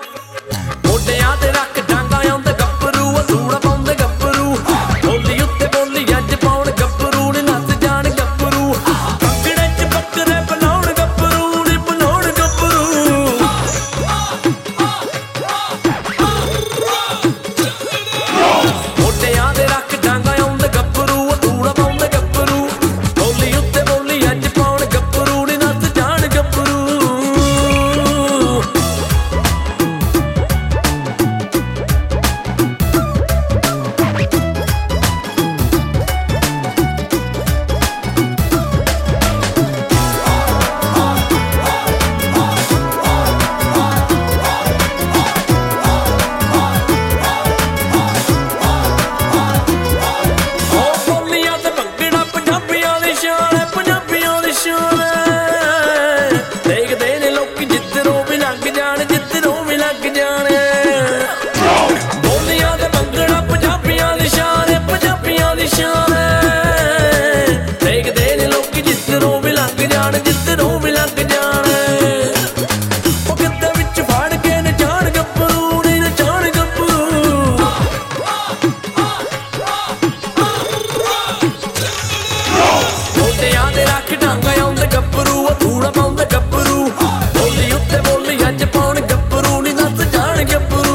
ਮੋਢਿਆਂ ਤੇ ਰੱਖ ਡਾਂਗਾ ਆਉਂਦੇ ਗੱਭਰੂ ਧੂੜ ਪਾਉਂਦੇ ਗੱਭਰੂ ਬੋਲੀ ਉੱਤੇ ਬੋਲੀ ਅੱਜ ਪਾਉਣ ਗੱਭਰੂ ਨੀ ਨੱਚ ਜਾਣ ਗੱਭਰੂ ਭੰਗੜੇ ਚ ਬੱਕਰੇ ਬੁਲਾਉਣ ਗੱਭਰੂ ਨੀ ਬੁਲਾਉਣ ਗੱਭਰੂ ਮੋਢਿਆਂ ਤੇ ਰੱਖ ਡਾਂਗਾ ਆਉਂਦੇ ਗੱਭਰੂ ਧੂੜ ਪਾਉਂਦੇ ਗੱਭਰੂ ਬੋਲੀ ਉੱਤੇ ਬੋਲੀ ਅੱਜ ਪਾਉਣ ਗੱਭਰੂ ਨੀ ਨੱਚ ਜਾਣ ਗੱਭਰੂ ਦੇਖਦੇ ਨੇ ਲੋਕੀ ਜਿੱਧਰੋਂ ਵੀ ਲੰਘ ਜਾਣ ਜਿੱਧਰੋਂ ਵੀ ਲੰਘ ਜਾਣ ਬੋਲੀਆਂ ਤੇ ਭੰਗੜਾ ਪੰਜਾਬੀਆਂ ਦੀ ਸ਼ਾਨ ਪੰਜਾਬੀਆਂ ਦੀ ਸ਼ਾਨ ਦੇਖਦੇ ਨੇ ਲੋਕੀ ਜਿੱਧਰੋਂ ਵੀ ਲੰਘ ਜਾਣ ਜਿੱਧਰੋਂ ਵੀ ਲੰਘ ਜਾਣ ਉਹ ਕਿੱਤੇ ਵਿੱਚ ਫੜ ਕੇ ਨਚਾਣ ਗੱਭਰੂ ਨੀ ਨਚਾਣ ਗੱਭਰੂ ਮੋਢਿਆਂ ਤੇ ਰੱਖ ਡਾਂਗਾ ਆਉਂਦੇ ਗੱਭਰੂ ਧੂੜ ਪਾਉਂਦੇ ਗੱਭਰੂ ਬੋਲੀ ਉੱਤੇ ਬੋਲੀ ਅੱਜ ਪਾਉਣ ਗੱਭਰੂ ਨੀ ਨੱਚ ਜਾਣ ਗੱਭਰੂ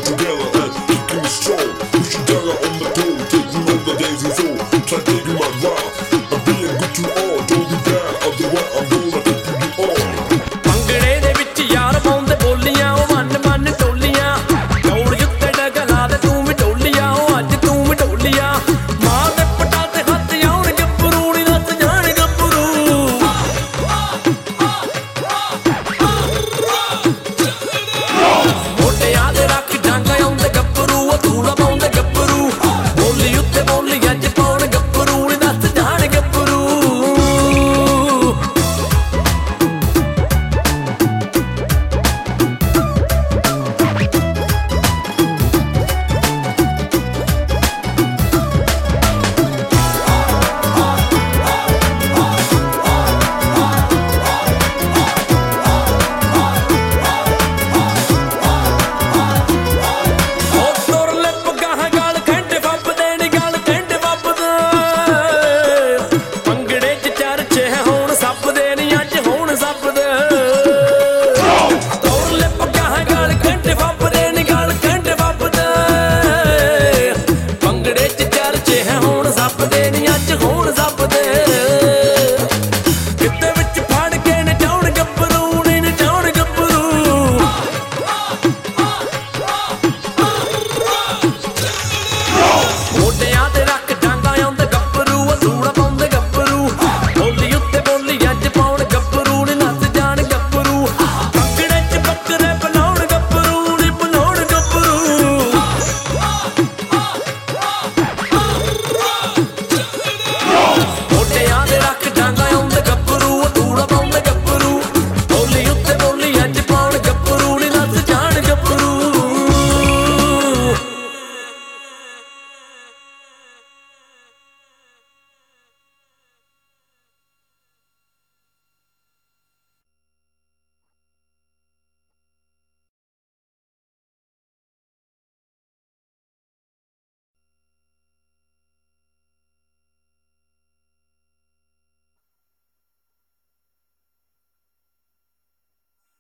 Try taking my ride.